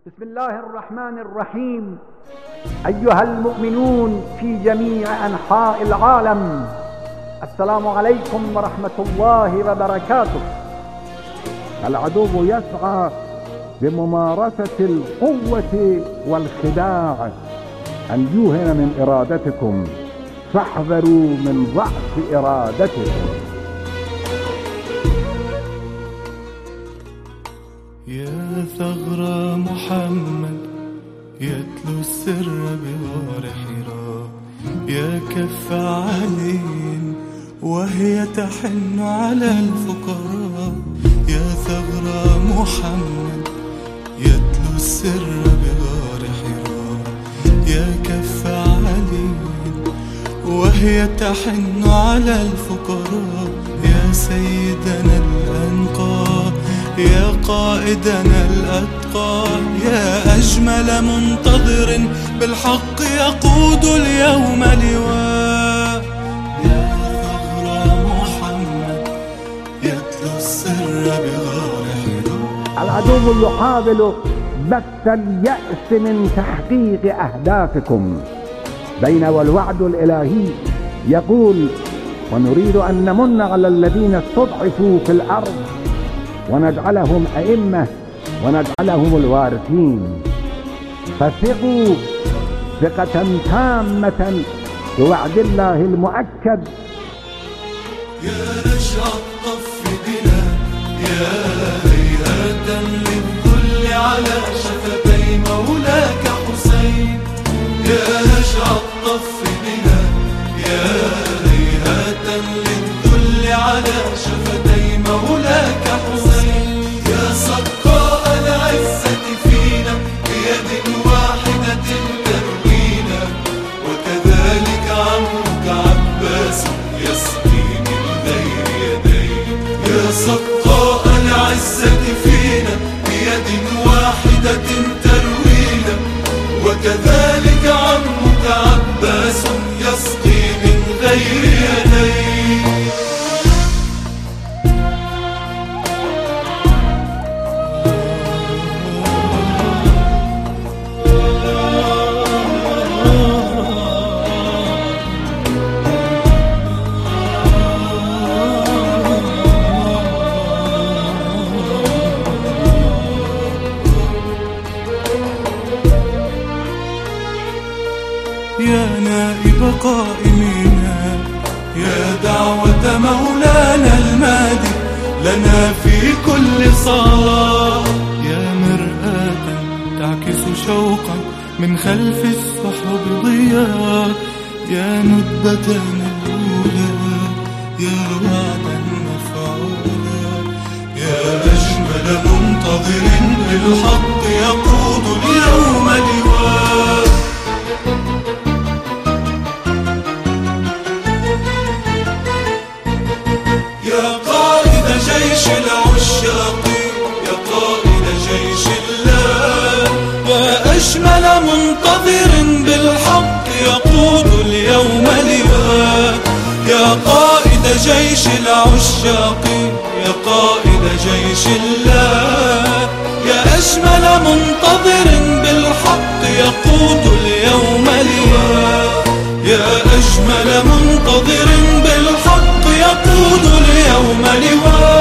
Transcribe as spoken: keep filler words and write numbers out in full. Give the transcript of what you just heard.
بسم الله الرحمن الرحيم. أيها المؤمنون في جميع أنحاء العالم، السلام عليكم ورحمة الله وبركاته. العدو يسعى بممارسة القوة والخداع أن يوهن من إرادتكم، فاحذروا من ضعف إرادتكم. يا ثغر محمد يتلو السر بغار حراء، يا كف علي وهي تحن على الفقراء. يا ثغر محمد يتلو السر بغار حراء، يا كف علي وهي تحن على الفقراء. يا سيدنا الأنقى، يا قائدنا الأتقى، يا أجمل منتظر بالحق يقود اليوم لواء. يا ثغر محمد يتلو السر بغار حراء. العدو يحاول بث اليأس من تحقيق أهدافكم، بينما والوعد الإلهي يقول: ونريد أن نمن على الذين استضعفوا في الأرض ونجعلهم أئمة ونجعلهم الوارثين. فثقوا ثقة تامة بوعد الله المؤكد. يا نشأ الطف بنا، يا هيهاتا للذل على شفتي مولاك حسين. يا نشأ الطف بنا، يا هيهاتا للذل على شفتي مولاك حسين. يا سقاء العزة فينا بيد واحدة تروينا، وكذلك عمك عباس يسقي من غير يدين. يا سقاء العزة فينا بيد واحدة تروينا، وكذلك عمك عباس يسقي من غير يدين. يا نائب قائمينا، يا دعوة مولانا المهدي لنا في كل صلاة. يا مرآة تعكس شوقا من خلف السحب ضياء. يا ندبتنا الأولى، يا وعدا مفعولا، يا أجمل منتظر بالحق يقود اليوم لواء. يا قائد جيش العشاق، يا قائد جيش الله، يا أجمل منتظر بالحق يقود اليوم لواء. يا قائد جيش العشاق، يا قائد جيش الله، يا أجمل منتظر بالحق يقود اليوم لواء. يا أجمل منتظر بالحق يقود اليوم لواء.